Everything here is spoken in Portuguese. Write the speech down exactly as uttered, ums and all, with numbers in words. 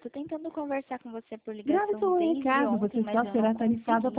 tô tentando conversar com você por Grave ligação seu desde recado, ontem, você mas só eu será não tarifada consegui.